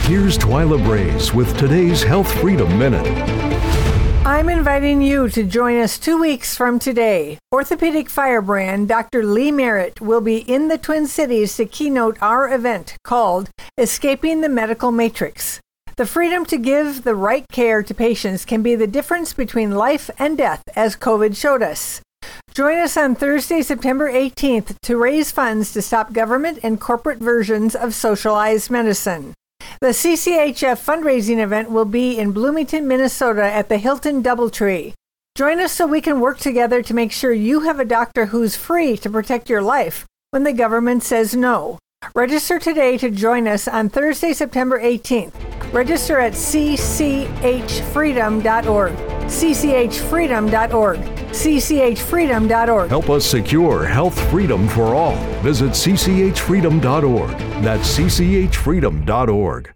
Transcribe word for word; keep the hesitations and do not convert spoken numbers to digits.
Here's Twyla Braze with today's Health Freedom Minute. I'm inviting you to join us two weeks from today. Orthopedic firebrand Doctor Lee Merritt will be in the Twin Cities to keynote our event called Escaping the Medical Matrix. The freedom to give the right care to patients can be the difference between life and death, as COVID showed us. Join us on Thursday, September eighteenth to raise funds to stop government and corporate versions of socialized medicine. The C C H F fundraising event will be in Bloomington, Minnesota at the Hilton Doubletree. Join us so we can work together to make sure you have a doctor who's free to protect your life when the government says no. Register today to join us on Thursday, September eighteenth. Register at c c h freedom dot org. c c h freedom dot org. c c h freedom dot org. Help us secure health freedom for all. Visit c c h freedom dot org. That's c c h freedom dot org.